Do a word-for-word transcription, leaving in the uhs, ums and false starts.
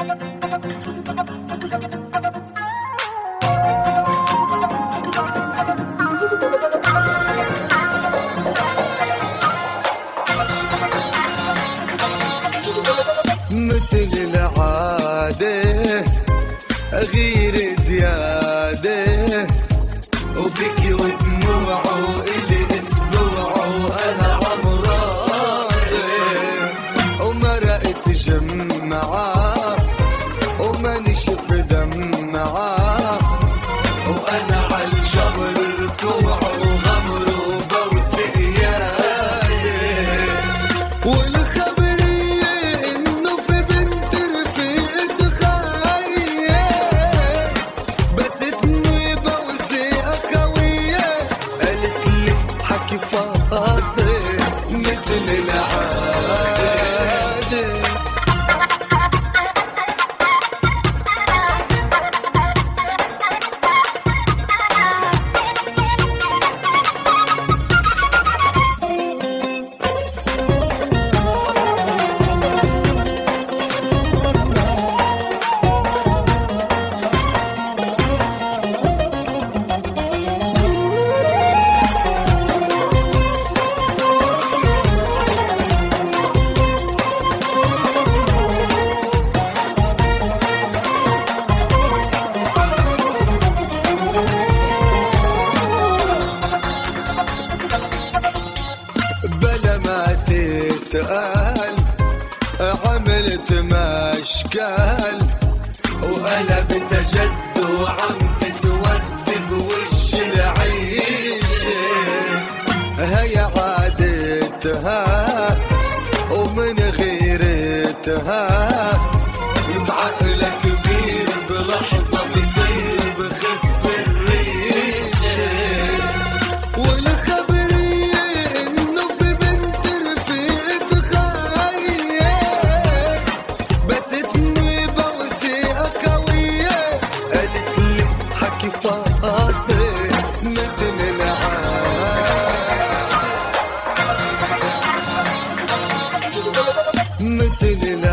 مثل العادة غير زيادة، وبكي ودموعه إلي أسبوع وأنا عمراضي، ومرقت جمعة وما نشف دمعة، وأنا عالجبر ركوع وغمر وبوس إيادي. والخبرية إنه في بنت رفيقة خاية بستني بوسي أخوية، قالت لي حكي فاضي مثل العادة. بلا ما تسأل عملت مشكل، وقلبت جد وعم تسود بوش العيشة. هي عادتها ومن غيرتها بعقلك كبير بلحظة بصير بخف الريشة. والخبرية إنه في بنت رفيقة خاية بستني بوسي أخوية، قالت لي حكي فاضي مثل العادة مثل